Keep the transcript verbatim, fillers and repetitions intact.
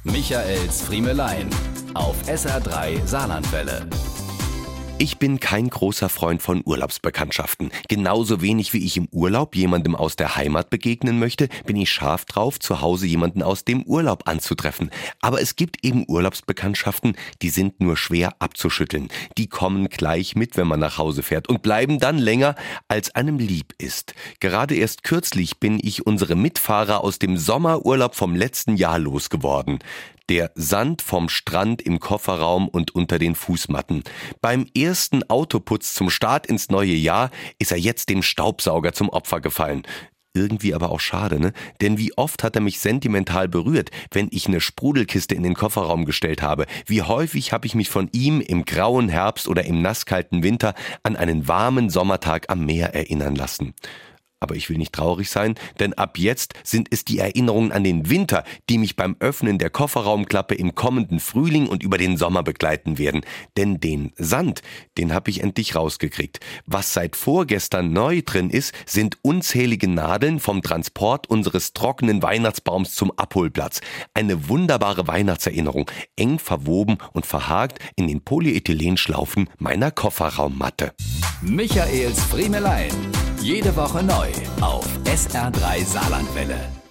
Michaels Friemelein auf S R drei Saarlandwelle. Ich bin kein großer Freund von Urlaubsbekanntschaften. Genauso wenig wie ich im Urlaub jemandem aus der Heimat begegnen möchte, bin ich scharf drauf, zu Hause jemanden aus dem Urlaub anzutreffen. Aber es gibt eben Urlaubsbekanntschaften, die sind nur schwer abzuschütteln. Die kommen gleich mit, wenn man nach Hause fährt und bleiben dann länger, als einem lieb ist. Gerade erst kürzlich bin ich unsere Mitfahrer aus dem Sommerurlaub vom letzten Jahr losgeworden. Der Sand vom Strand im Kofferraum und unter den Fußmatten. Beim ersten Autoputz zum Start ins neue Jahr ist er jetzt dem Staubsauger zum Opfer gefallen. Irgendwie aber auch schade, ne? Denn wie oft hat er mich sentimental berührt, wenn ich eine Sprudelkiste in den Kofferraum gestellt habe. Wie häufig habe ich mich von ihm im grauen Herbst oder im nasskalten Winter an einen warmen Sommertag am Meer erinnern lassen. Aber ich will nicht traurig sein, denn ab jetzt sind es die Erinnerungen an den Winter, die mich beim Öffnen der Kofferraumklappe im kommenden Frühling und über den Sommer begleiten werden. Denn den Sand, den habe ich endlich rausgekriegt. Was seit vorgestern neu drin ist, sind unzählige Nadeln vom Transport unseres trockenen Weihnachtsbaums zum Abholplatz. Eine wunderbare Weihnachtserinnerung, eng verwoben und verhakt in den Polyethylenschlaufen meiner Kofferraummatte. Michaels Friemelein. Jede Woche neu auf S R drei Saarlandwelle.